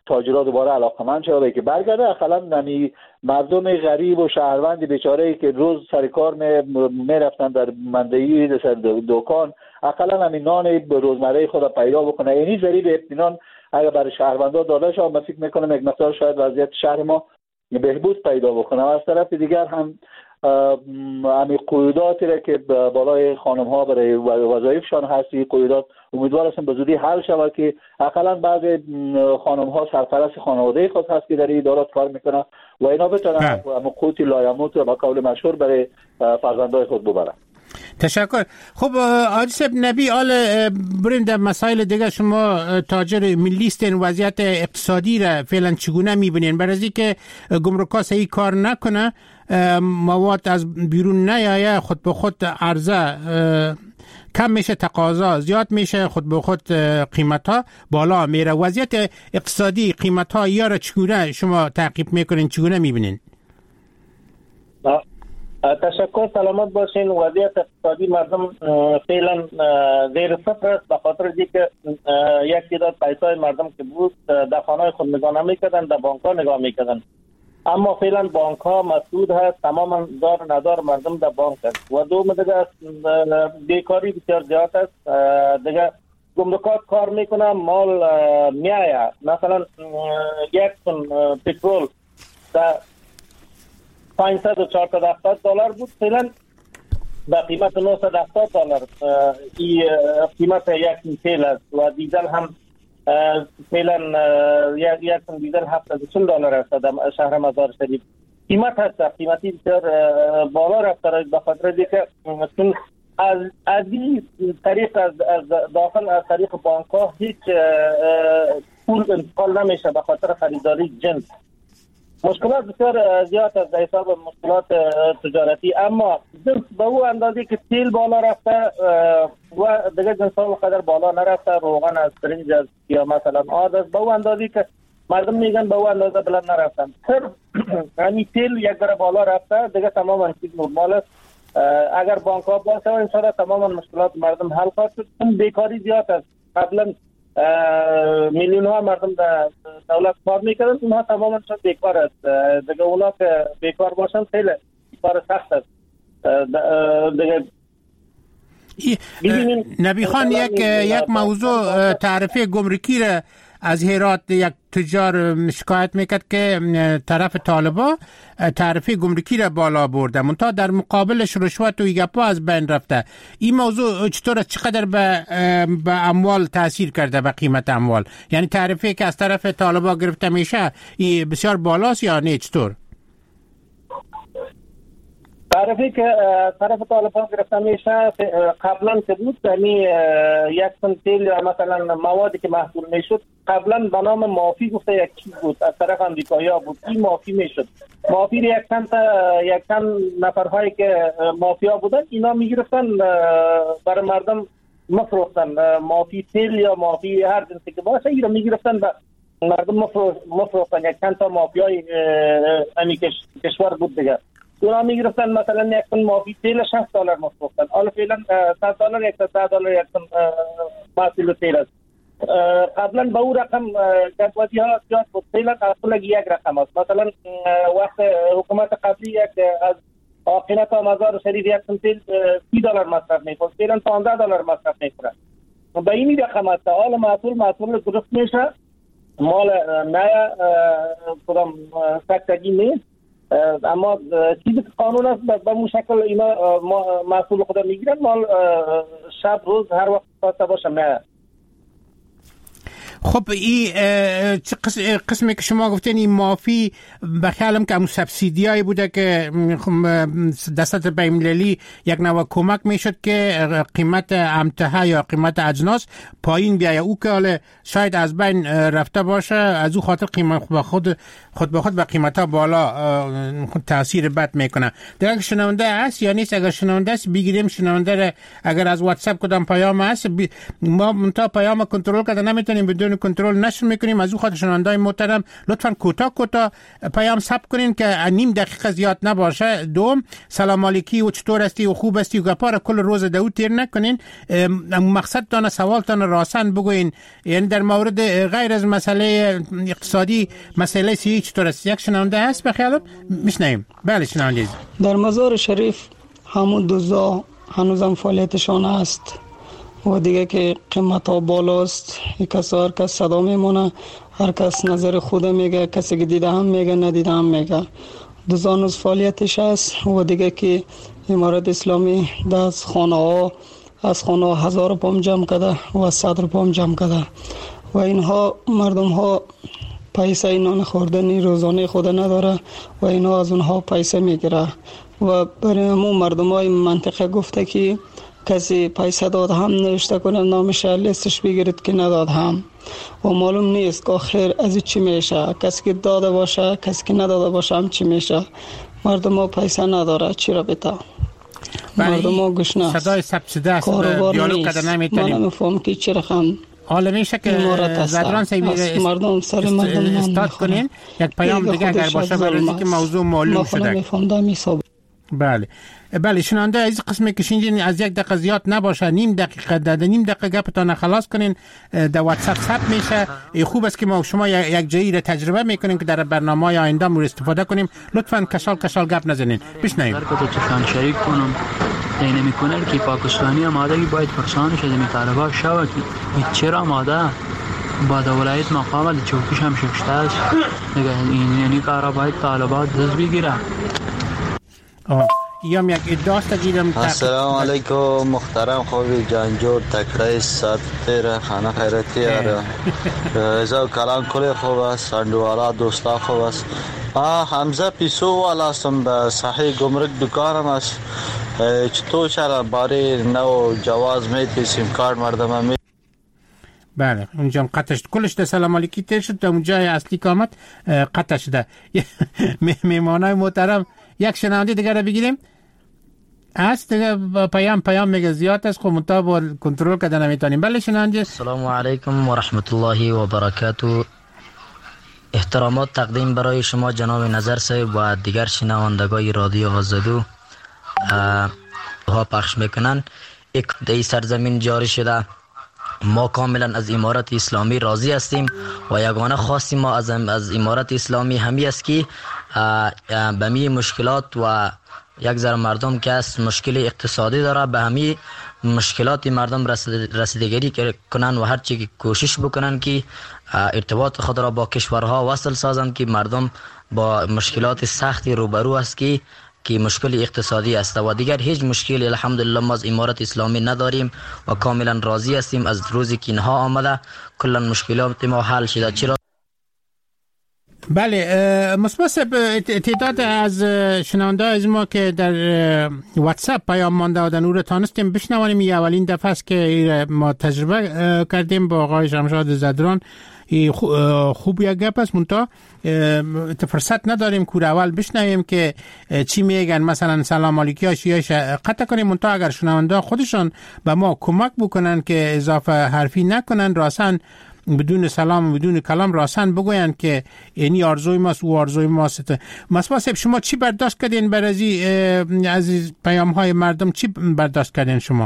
تاجرها دوباره علاقمند شده که برگرده. اقلا نمی مردم غریب و شهروند بیچاره‌ای که روز سر کار میرفتن در مندهی در دکان، اقلا همین نان به روزمره خود پیدا بکنه. یعنی ذریب اطمینان اگر برای شهروندان داده شد، من فکر میکنم یک مقدار شاید وضعیت شهر ما بهبود پیدا بکنه. و از طرف دیگر هم همین قیوداتی را که بالای خانم ها برای وظایفشان هستی، قیودات امیدوار هستم به زودی حل شود که اقلا بعض خانم ها سرپرست خانواده خود هست که در این ادارات کار میکنه و اینا بتونن قوت لایموت و با قول مشهور برای فرزندای خود ببرن. تشکر. خب حاجی صاحب نبی، آل بریم در مسائل دیگه. شما تاجر ملی هستین، وضعیت اقتصادی را فعلا چگونه میبینین؟ برای از اینکه گمرک‌ها صحیح کار نکنه، مواد از بیرون نیایه، خود به خود عرضه کم میشه، تقاضا زیاد میشه، خود به خود قیمت‌ها بالا میره. وضعیت اقتصادی قیمت‌ها یا را چگونه شما تعقیب میکنین، چگونه میبینین؟ تشکر، سلامت باشین. وضعیت اقتصادی مردم فعلا زیر صفر است، به خاطر اینکه یک تعداد پیسای مردم که بود در خانه‌های خود نگاه نمی‌کردن، در بانک‌ها نگاه می‌کردن. اما فعلا بانک‌ها مسدود هست، تماما دار ندار مردم در بانک است. و دوم دیگه بیکاری بسیار زیاد است. دیگه گمرکات کار میکنه، مال میایه. مثلا یک تن پترول در 500 و 470 دلار بود، فعلا به قیمت 970 دلار این قیمت یک تیل است. و دیزل هم فعلا یک تن دیزل 740 دلار است در شهر مزار شریف. قیمت هست، قیمتی بسیار بالا رفته به خاطر اینکه از این طریق از داخل از طریق بانک ها هیچ پول انتقال نمیشه به خاطر خریداری جنس. مشکلات بسیار زیاد است در حساب مشکلات تجارتی. اما جنس به او اندازه که تیل بالا رفته و دیگه جنس ها قدر بالا نرفته، روغن از برنج از یا مثلا آرد است، به او اندازه که مردم میگن به او اندازه بلند نرفتن. صرف همین تیل یک ذره بالا رفته، دیگه تمام چیز نرمال است. اگر بانک ها باشه ان شاء الله تماما مشکلات مردم حل خواهد شد. بیکاری زیاد است. قبلا میلیون ها مردم در دولت کار میکردن، اونها تماما شد بیکار است. دیگه اونا که بیکار باشن خیلی کار سخت است. دیگه نبی خان یک موضوع تعرفه گمرکی را از هرات یک تجار شکایت میکرد که طرف طالبا تعرفه گمرکی را بالا برده، منتها در مقابلش رشوت و گپا از بین رفته. این موضوع چطور، چقدر به اموال تاثیر کرده، به قیمت اموال؟ یعنی تعرفه که از طرف طالبا گرفته میشه بسیار بالاست یا نه؟ چطور تعرفی که طرف طالبان گرفته میشه قبلا که بود یعنی یک تن تیل یا مثلا موادی که محصول میشد قبلا به نام مافی گفته یک چیز بود از طرف امریکایی ها بود، این مافی میشد. مافی یک تن نفرهایی که مافیا بودن اینا میگرفتن برای مردم مفروختن. مافی تیل یا مافی هر جنسی که باشه اینا میگرفتن به مردم مفروختن. یک چند تا مافیای امی کشور بود دیگه، اونا میگرفتن مثلا یک تن مافی تیل $60 مفروختن. حالا فعلا $100 $110 یک تن محصول تیل است. قبلا به اون رقم گدوازی ها زیاد بود، فعلا اصلا یک رقم است. مثلا وقت حکومت قبلی یک از آقینه تا مزار شریف یک تن تیل $30 مصرف میکنه، فعلا $15 مصرف میکنه. به این رقم است. حالا محصول درست میشه، مال نه کدام سکتگی نیست، اما چیزی که قانون است به مشکل اینا محصول خود میگیرن، مال شب روز هر وقت خواسته باشه نه. خب این قسمی که شما گفتین این مافی بخیالم که همون سبسیدیایی بوده که دستات بین‌المللی یک نوع کمک میشد که قیمت امتحه یا قیمت اجناس پایین بیایه. او که حالا شاید از بین رفته باشه، از او خاطر قیمت خود به خود به قیمت ها بالا تاثیر بد میکنه. دیگه شنونده هست یا نیست؟ اگر شنونده است بگیریم شنونده را. اگر از واتساپ کدام پیام هست ما منتها پیام کنترل کرده نمیتونیم بدون بدون کنترل نشر میکنیم. از او خاطر شنونده‌های محترم لطفاً کوتاه پیام ثبت کنین که نیم دقیقه زیاد نباشه. دوم، سلام علیکی و چطور هستی و خوب هستی و گپار کل روز دو تیر نکنین. مقصدتان سوالتان راسن بگوین. یعنی در مورد غیر از مسئله اقتصادی مسئله سیاسی چطور است؟ یک شنونده هست بخیالم میشنویم. بله شنونده. در مزار شریف همون دزدا هنوزم فعالیتشان است و دیگه که قیمت ها بالاست. کس هر کس صدا میمونه، هر کس نظر خود میگه، کسی که دیده هم میگه ندیده هم میگه. دزدا هنوز فعالیتش است و دیگه که امارت اسلامی از خانه ها 1000 پام جمع کرده و 100 پام جمع کرده و اینها مردم ها پیسه نان خوردنی روزانه خود نداره و اینها از اونها پیسه میگیره و برای همون مردم های منطقه گفته که کسی پیسه داد هم نوشته کنه نامش لیستش بگیرید که نداد هم و معلوم نیست که آخر از چی میشه. کسی که داده باشه کسی که نداده باشه هم چی میشه. مردم ها پیسه نداره چی را بتا. مردم ها گشنه صدای سبسیده است. دیالوگ کده نمیتونیم. من نمیفهم که چی رخم حالا میشه که زدران سیبیر مردم سر مردم استاد کنین. یک پیام دیگه اگر باشه برای که موضوع معلوم شده. بله شنونده از قسمی که شنیدین از یک دقیقه زیاد نباشه، نیم دقیقه گپتان خلاص کنین. در واتساپ ثبت میشه. خوب است که ما شما یک جایی را تجربه میکنین که در برنامه‌های آینده مورد استفاده کنیم. لطفاً کشال گپ نزنین. بشنویم. چون شریک کنم اینه میکنه که پاکستانی آمادگی باید پرسان شده میطالبه شود چرا آماده بعد ولایت مقامت چوکیش هم شکسته است دیگه این یعنی کارا باید طالبات دست بگیره. یا یک ادعاست دیدم. السلام علیکم محترم خوبی جانجور تکرای ساعت تیر خانه خیرتی رضا کلان کلی خوب است. سندوالا دوستا خوب است. حمزه پیسو والا هستم به صحیح گمرک دکانم است. چطور چرا باری نو جواز میتی سیم کارت مردم می. بله اونجا قطع شد کلش. ده سلام علیکی تیر شد تا اونجای اصلی کامت قطع شده. میمانای محترم یک شنونده دیگر رو بگیریم. است دیگه پیام میگه زیاد است خب منطقه با کنترل کردن نمیتونیم. بله شنونده. السلام علیکم و رحمت الله و برکاته. احترامات تقدیم برای شما جناب نظر صاحب و دیگر شنوندگان رادیو آزادو ها پخش میکنن. یک سرزمین جاری شده. ما کاملا از امارت اسلامی راضی هستیم و یگانه خاصی ما از امارت اسلامی همی است که به می مشکلات و یک ذره مردم که از مشکل اقتصادی داره به همی مشکلات مردم رسیدگی کنن و هر چی کوشش بکنن که ارتباط خود را با کشورها وصل سازند که مردم با مشکلات سختی روبرو است که مشکل اقتصادی است و دیگر هیچ مشکلی الحمدلله ما از امارت اسلامی نداریم و کاملا راضی هستیم. از روزی که اینها آمده کلا مشکلات ما حل شده. چرا؟ بله مصباح تعداد از شنونده از ما که در واتساپ پیام مانده آدن او را تانستیم بشنوانیم. این اولین دفعه است که ما تجربه کردیم با آقای شمشاد زدران. خوب یک گپ است منتها فرصت نداریم که اول بشنویم که چی میگن. مثلا سلام علیکی هاشیاش قطع کنیم منتها اگر شنونده خودشان به ما کمک بکنن که اضافه حرفی نکنن راسن بدون سلام بدون کلام راسن بگوین که اینی آرزوی ماست و آرزوی ماست. مصباح صاحب شما چی برداشت کردین بر از پیام های مردم؟ چی برداشت کردین شما؟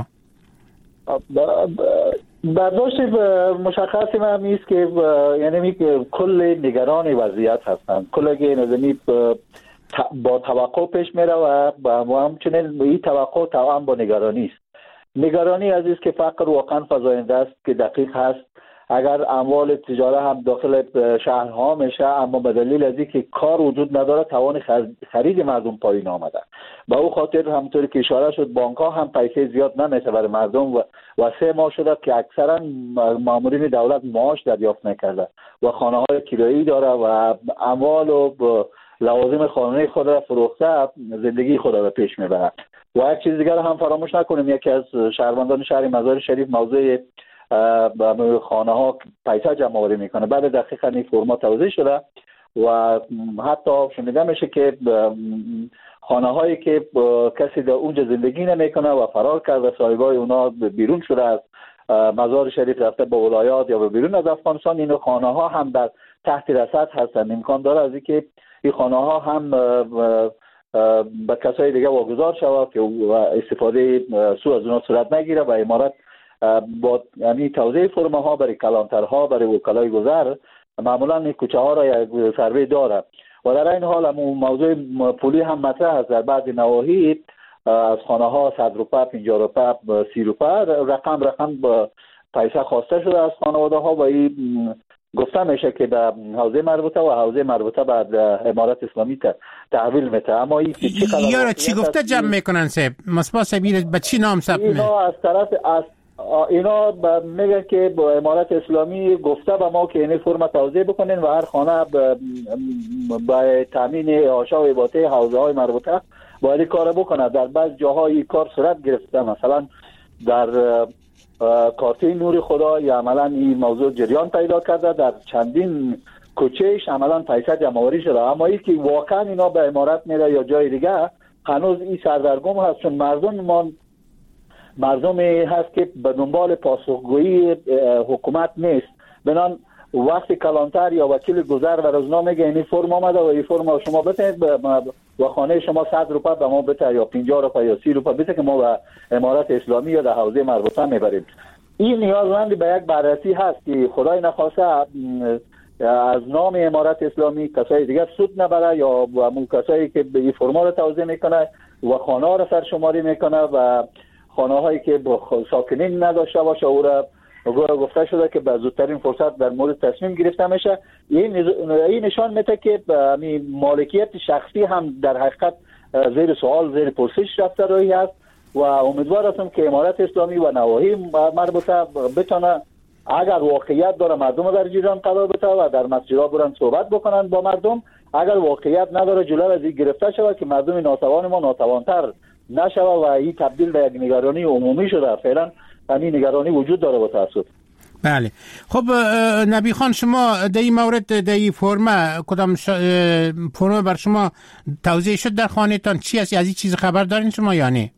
برداشت مشخصی من نیست که یعنی کل نگران وضعیت هستن. کل که نظامی با توقع پیش میره و همچنین این توقع توام با نگرانی است. نگرانی عزیز که فقر واقعا فزاینده است که دقیق هست. اگر اموال تجاره هم داخل شهرها میشه اما به دلیل از اینکه کار وجود نداره توان خرید مردم پایین آمده. با او خاطر همونطوری که اشاره شد بانک ها هم پیسه زیاد نمیشه برای مردم و 3 ماه شده که اکثرا مامورین دولت معاش دریافت نکرده و خانه های کرایی داره و اموال و لوازم خانگی خود را فروخته زندگی خود را پیش میبره. و یک چیز دیگر هم فراموش نکنیم یکی از شهروندان شهر مزار شریف موضوع خانه ها پیسه جمع آوری میکنه. بعد دقیقاً این فرمات توضیح شده و حتی شنیده میشه که خانه هایی که کسی در اونجا زندگی نمیکنه و فرار کرده صاحبای اونا بیرون شده است مزار شریف رفته به ولایات یا به بیرون از افغانستان، این خانه ها هم در تحت رصد هستند. امکان داره از اینکه این خانه ها هم به کسای دیگه واگذار شود که استفاده سو از اونها صورت نگیره و امارت با یعنی توزیع فرمه ها برای کلانترها، برای وکلای گذر معمولا این کوچه ها را یک سروی داره و در این حال هم موضوع پولی هم مطرح است. در بعضی نواحی از خانه ها 100 روپه، 50 روپه، 30 روپه رقم پیسه خواسته شده از خانواده ها و این گفته میشه که به حوزه مربوطه و حوزه مربوطه بعد امارت اسلامی تحویل میده. اما این چی گفته جمع میکنن سب مصباح سبیر به چی نام ثبت اینا از طرف اینا میگن که با امارت اسلامی گفته به ما که این فرم توزیع بکنین و هر خانه به تامین آشا و ایباته حوزه های مربوطه باید کار بکنه. در بعض جاهای کار صورت گرفته، مثلا در کارته نور خدا یا عملا این موضوع جریان پیدا کرده، در چندین کوچهش عملا پیسه جمع‌آوری شده، اما این که واقعا اینا به امارت میره یا جای دیگه هنوز این سردرگم هست، چون مردمی هست که به دنبال پاسخگویی حکومت نیست. بنان وقتی کلانتر یا وکیل گذر و روزنامه میگه این فرم آمده و این فرم شما بتید و خانه شما 100 روپه به ما بده یا 50 روپه یا 30 روپه بده که ما به امارت اسلامی یا در حوزه مربوطه میبریم. این نیازمند به یک بررسی هست که خدای نخواسته از نام امارت اسلامی کسای دیگر سود نبره یا همون کسایی که به این فرما رو توزیع میکنه و خانه ها رو سرشماری میکنه و خانه هایی که ساکنین نداشته باشه او را گفته شده که به زودترین فرصت در مورد تصمیم گرفته میشه. این نشان میده که مالکیت شخصی هم در حقیقت زیر سوال، زیر پرسش رفته روی است و امیدوار هستم که امارت اسلامی و نواحی مربوطه بتونه اگر واقعیت داره مردم در جریان قرار بده و در مسجدها برن صحبت بکنن با مردم، اگر واقعیت نداره جلو از این گرفته شود که مردم ناتوان ما ناتوانتر نشود و این تبدیل به یک نگرانی عمومی شده. فعلا همین نگرانی وجود داره با تاسف. بله. خب نبی خان، شما در این مورد در این فرمه کدام فرمه بر شما توزیع شد در خانه تان؟ چی است؟ از این چیز خبر دارین شما یا نه؟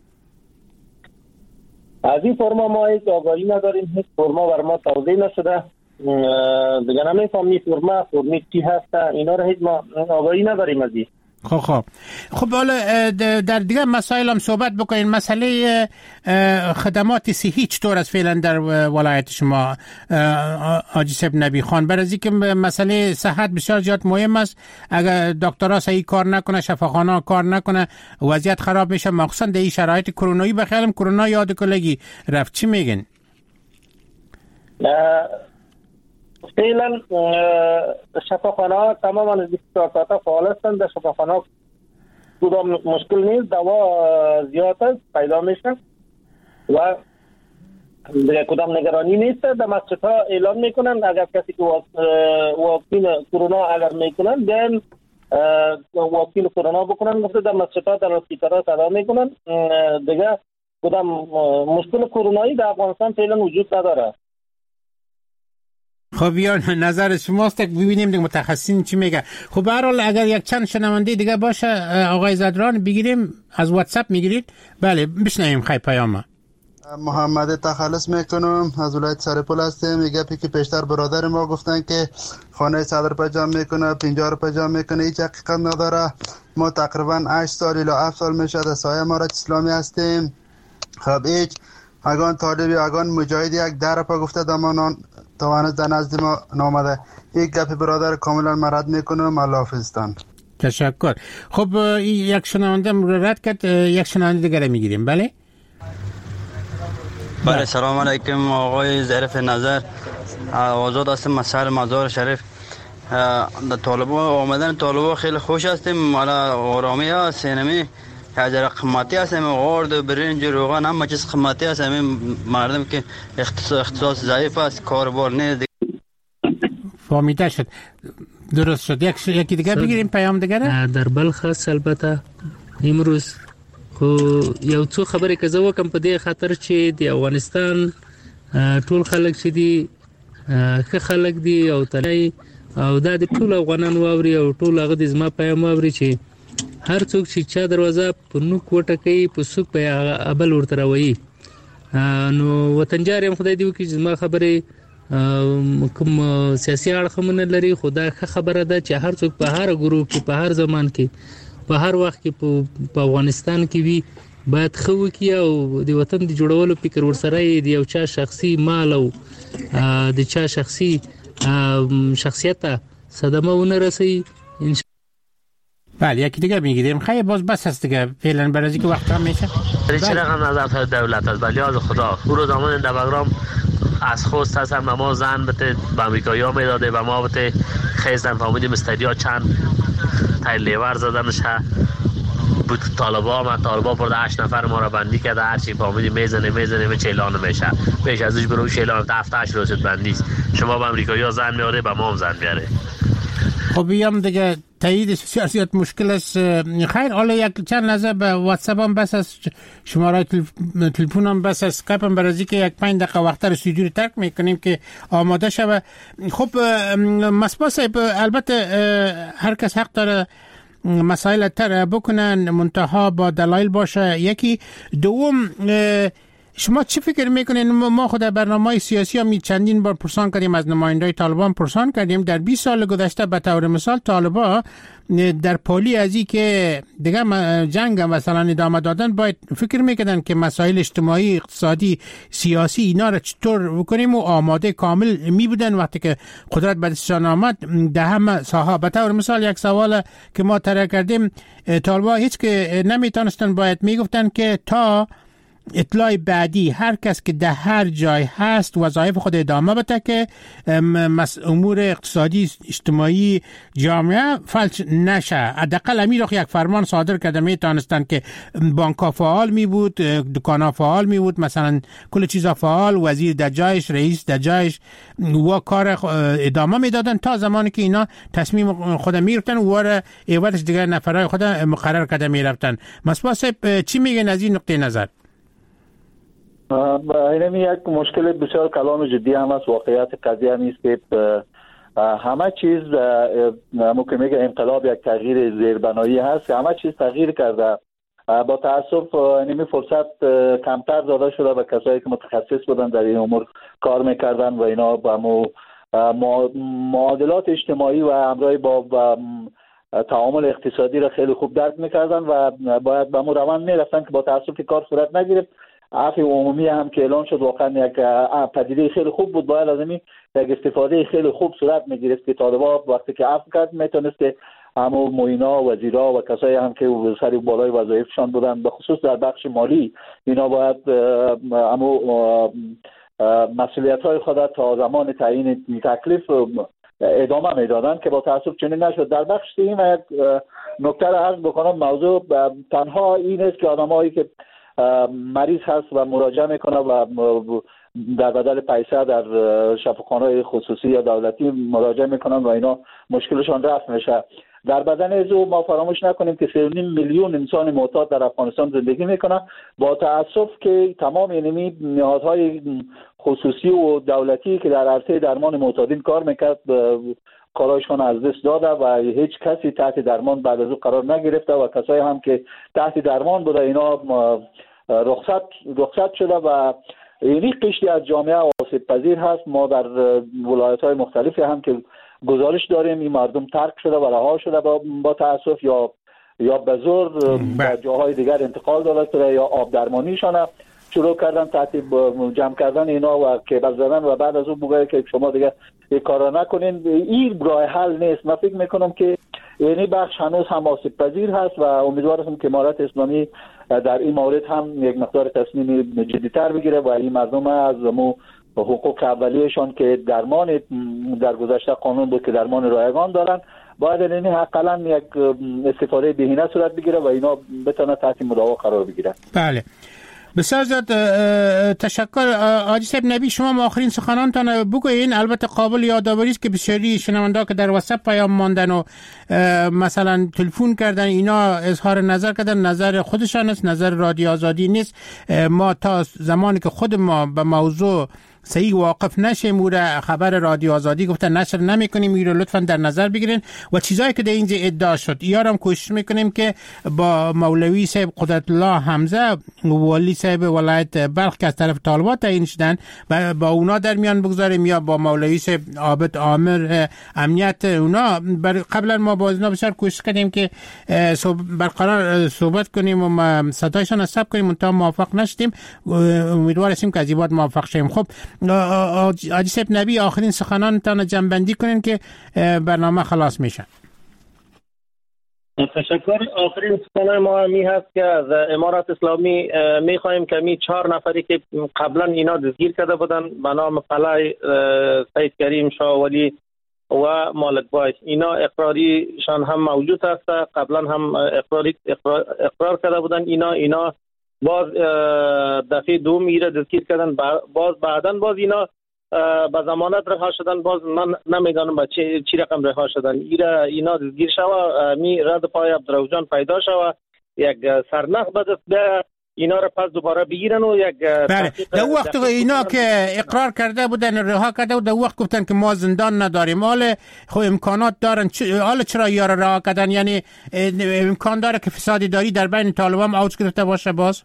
از این فرما ما هیچ آگاهی نداریم، هیچ فرما بر ما توزیع نشده. دیگه نمیفهمیم فرمی چی هست، اینا رو هیچ ما آگاهی نداریم از این. خب حالا در دیگه مسائل هم صحبت بکنین. مسئله خدمات صحی چطور است فعلا در ولایت شما حاجی صاحب نبی خان؟ برای اینکه مسئله صحت بسیار زیاد مهم است. اگر دکترها صحیح کار نکنه، شفاخانه کار نکنه، وضعیت خراب میشه، مخصوصا در این شرایط کرونایی. بخیالم کرونا یاد کلگی رفت، چی میگن؟ فعلا شفاخانه ها تماما 24 ساعته فعال هستند. در شفاخانه ها کدام مشکل نیست، دوا زیاد است پیدا میشه و کدام نگرانی نیست. در مسجد ها اعلان میکنن اگر کسی که واکسین کرونا اگر میکنن بیان واکسین کرونا بکنن. گفته در مسجد ها در اسپیتال صدا میکنن. دیگه کدام مشکل کرونایی در افغانستان فعلا وجود نداره. خب یا نظر شماست که ببینیم دیگه متخصصین چی میگه. خب به هر حال اگر یک چند شنونده دیگه باشه آقای زدران بگیریم، از واتساپ میگیرید؟ بله بشنویم خیلی پیامه. محمد تخلص میکنم از ولایت سرپل هستم. میگه که پیشتر برادر ما گفتن که خانه 100 روپیه جمع میکنه، 50 روپیه جمع میکنه. هیچ حقیقت نداره. ما تقریبا 8 سال الی 7 سال میشه در سایه امارت اسلامی هستیم. خب هیچ اگان طالبی اگان مجاهد یک در پا گفته دمانان توانست در نزد ما نامده. یک گپ برادر کاملا مرد میکنم. الله حافظتان. تشکر. خب یک شنونده رد کرد، یک شنونده دیگر میگیریم. بله بله. سلام علیکم آقای ظریف نظر. آزاد هستم مسائل مزار شریف. طالبا آمدن طالبا خیلی خوش هستیم. حالا آرامی ها سینمی حجر قیمتی هست، همین غارد و برنج و روغن همه چیز قیمتی هست. همین مردم که اختصاص ضعیف است، کاربار نیست. فهمیده شد، درست شد. یکی دیگه بگیریم پیام دیگه. در بلخ هست البته امروز خو یو څو خبرې که زه وکم په دې خاطر چې د افغانستان ټول خلک چې دي ښه خلک دي او تلای او دا د ټول افغانانو واوري او ټول هغه د زما پیام واوري چې هر څوک چې چا دروازه په نوک وټکوي په سوک په ابل ورته راوي نو وطنجار هم خدای دی وکړي چې ما خبره کوم سیاسي اړخمن لري، خدای خبره ده چې هر څوک په هر ګروپ کې، په هر زمان کې، په هر وخت کې په افغانستان کې وي باید خو کې او د وطن د جوړولو فکر ورسره دی یو چا شخصي مال او د چا شخصي شخصیت صدمه ونه رسي. بله یکی دیگه میگیریم. خیلی باز بس است دیگه فعلا برای که وقت هم میشه. چه رقم نظر دولت از بلیاز خدا او رو زمان دباغرام از خوست هستن و ما زن بته به امریکایی ها میداده و ما بته خیزن فامیدیم استادیا چند تای لیور زدنش بود. طالبا برده 8 نفر ما را بندی کرده، هرچی فامیدیم میزنه چیلان میشه، پیش ازش برو چیلان تا 7-8 روز بندیست. شما به امریکایی ها زن میاره به ما هم زن بیاره. خب بیام دیگه تایید سیاست مشکل است. خیر حالا یک چند لحظه به واتساپ هم بس است، شماره تلفن هم بس است، اسکایپ هم برای که یک 5 دقیقه وقت رو استودیو رو ترک میکنیم که آماده شود. خب مصباح صاحب البته هر کس حق داره مسائل تر بکنن منتها با دلایل باشه. یکی دوم شما چی فکر میکنین؟ ما خود در برنامه سیاسی هم چندین بار پرسان کردیم، از نمایندای طالبان پرسان کردیم. در 20 سال گذشته به طور مثال طالبان در پالی ازی که دیگه جنگ مثلا ادامه دادن باید فکر میکردن که مسائل اجتماعی، اقتصادی، سیاسی اینا را چطور بکنیم و آماده کامل میبودن وقتی که قدرت به دستشان آمد در همه ساحه. به طور مثال یک سوال که ما طرح کردیم، طالبان هیچ که نمیتونستن باید میگفتن که تا اطلاع بعدی هر کس که در هر جای هست وظایف خود ادامه بده که امور اقتصادی اجتماعی جامعه فلج نشه. حداقل امیر یک فرمان صادر کرده میتونستن که بانک‌ها فعال می بود، دکان‌ها فعال می بود، مثلا کل چیزا فعال، وزیر در جایش، رئیس در جایش و کار ادامه میدادن تا زمانی که اینا تصمیم خود میگرفتن و ایوالش دیگر نفرای خود مقرر کرده میرفتن. مصباح صاحب چی میگن از این نقطه نظر؟ این یک مشکل بسیار کلان جدی هم است. واقعیت قضیه نیست که همه چیز ممکن میگه انقلاب یک تغییر زیربنایی هست، همه چیز تغییر کرده. با تاسف نمی فرصت کمتر داده شده به کسایی که متخصص بودن در این امور کار میکردن و اینا با معادلات اجتماعی و همراه با تعامل اقتصادی را خیلی خوب درک میکردن و باید به مو روان میرفتن که با تاسف کار صورت نگرفت. عفو عمومی هم که اعلان شد واقعا یک پدیده خیلی خوب بود. باید از این یک استفاده خیلی خوب صورت میگرفت که طالبان وقتی که عفو کرد میتونست که همو معینا، وزیرا و کسایی هم که سر بالای وظایفشان بودن به خصوص در بخش مالی اینا باید همو مسئولیت‌های خود تا زمان تعیین تکلیف ادامه میدادن که با تاسف چنین نشد. در بخش این یک نکته را عرض بکنم، موضوع تنها این است که آدمایی که مریض هست و مراجعه میکنه و در بدل پیسه در شفاخانه‌های خصوصی یا دولتی مراجعه میکنن و اینا مشکلشان رفع میشه. در بدن ازو ما فراموش نکنیم که 3.5 میلیون انسان معتاد در افغانستان زندگی میکنن. با تاسف که تمام اینمی نهادهای خصوصی و دولتی که در عرصه درمان معتادین کار میکرد کارایشان از دست داده و هیچ کسی تحت درمان بعد از او قرار نگرفته و کسایی هم که تحت درمان بوده اینا رخصت شده و اینی قشری از جامعه آسیب پذیر هست. ما در ولایت‌های مختلفی هم که گزارش داریم این مردم ترک شده و رها شده با تاسف یا به زور به جاهای دیگر انتقال داده شده یا آب درمانیشان شروع کردن تحت جمع کردن اینا و کیبل زدن و بعد از اون بگه که شما دیگه این کارا نکنین. این راه حل نیست. من فکر میکنم که یعنی بخش هنوز هم آسیب پذیر هست و امیدوارم که امارت اسلامی در این مورد هم یک مقدار تصمیم جدی‌تر بگیره و این مردم از حقوق اولیه‌شان که درمان در گذشته قانون بود که درمان رایگان دارن باید یعنی حداقل یک استفاده بهینه صورت بگیره و اینا بتونه تحت مداوا قرار بگیره. بله بسیار زیاد تشکر. حاجی صاحب نبی شما آخرین سخنانتان بگوین. البته قابل یادآوری است که بسیاری شنونده که در واتساپ پیام ماندن و مثلا تلفن کردن اینا اظهار نظر کردن، نظر خودشان است، نظر رادیو آزادی نیست. ما تا زمانی که خود ما به موضوع صحیح واقف نشیم و خبر رادیو آزادی گفته نشر نمیکنیم، این رو لطفا در نظر بگیرین و چیزایی که در اینجا ادعا شد یارم کوشش میکنیم که با مولوی صاحب قدرت الله حمزه ولی صاحب ولایت بلخ که از طرف طالبان تعیین شدن و با اونا در میان بگذاریم یا با مولوی صاحب عابد عامر امنیت اونا. قبلا ما با اونا بسیار کوشش کردیم که برقرار صحبت کنیم و صدایشان ثبت کنیم، منتها موفق نشدیم. امیدوار هستیم که از این بعد موفق شیم. خب حاجی صاحب نبی آخرین سخنانتان جمع‌بندی کنین که برنامه خلاص میشه. تشکر. آخرین سخنان ما همی هست که از امارات اسلامی میخواهیم که می 4 نفری که قبلا اینا دستگیر کرده بودن به نام فلای، سید کریم شاه ولی و مالک بای، اینا اقراریشان هم موجود هست. قبلا هم اقرار کرده بودن اینا باز دفعه دوم ایره دستگیر کردن، باز بعدن باز اینا با ضمانت رها شدن. باز من نمیدانم با چی رقم رها شدن. اینا دستگیر شوه می رد پای عبدالرؤوف جان پیدا شوه، یک سرنخ بده اینا را پس دوباره بگیرن و یک بله. در وقت اینا که اقرار کرده بودن رها کرده و در وقت گفتن که ما زندان نداریم، حال خب امکانات دارن، حالا چرا یارا رها کردن؟ یعنی امکان داره که فسادی داری در بین طالبان اوج گرفته باشه؟ باز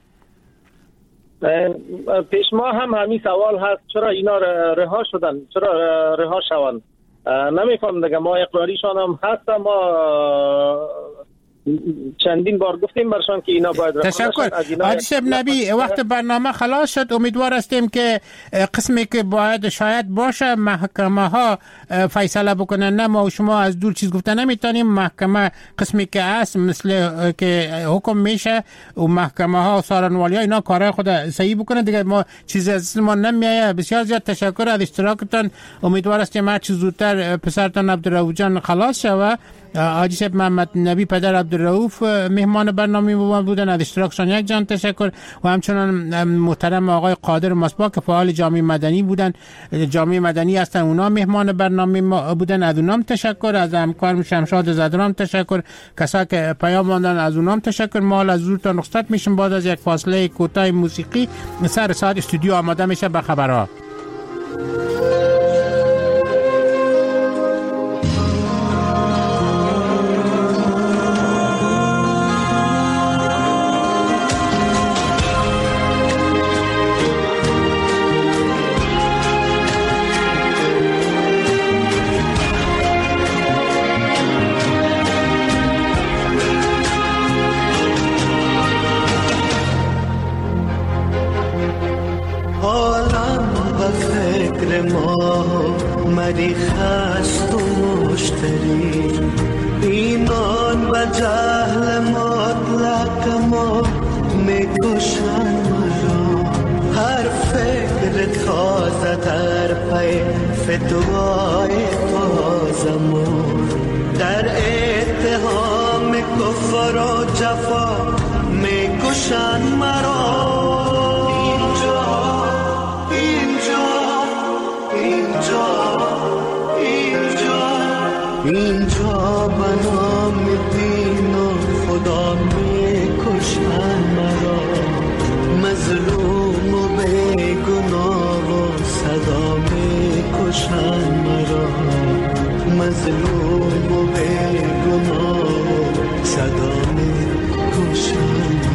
پیش ما هم همین سوال هست، چرا اینا رها شدن، چرا رها شوند؟ نمیفهم دیگه. ما اقراریشان هم هست، ما چندین بار گفتیم برشان که اینا باید رها شد. تشکر. حاجی صاحب نبی وقت برنامه خلاص شد، امیدوار هستیم که قسمی که باید شاید باشه محکمه ها فیصله بکنن، نه ما و شما از دور چیز گفتن نمیتونیم. محکمه قسمی که هست مثل که حکم میشه و محکمه ها و سارنوالی ها اینا کارهای خود صحیح بکنن دیگه. ما چیزی از ما نمیایه. بسیار زیاد تشکر از اشتراکتان. امیدوار هستیم هر چه زودتر پسرتان عبدالرؤوف جان خلاص شود. حاجی صاحب محمد نبی پدر عبدالرؤوف مهمان برنامه ما بودن، از اشتراکشان یک جان تشکر. و همچنان محترم آقای قادر مصباح که فعال جامعه مدنی بودن، جامعه مدنی هستن، اونا مهمان برنامه ما بودن، از اونام تشکر. از همکارم شمشاد زدرام تشکر، کسایی که پیام دادن از اونام تشکر. ما از زودتان رخصت میشیم بعد از یک فاصله کوتاه موسیقی. سر ساعت استودیو آماده میشه به خبرها. مری خست و مشتری ایمان و جهل مطلق ما میکشن مرا. هر فکر تازه در پی فتوای تازمون در اتهام کفر و جفا میکشن مرا. اینجا بنام دین و خدا میکشن مرا. مظلوم و بیگناه و صدا میکشن مرا. مظلوم و بیگناه و صدا میکشن.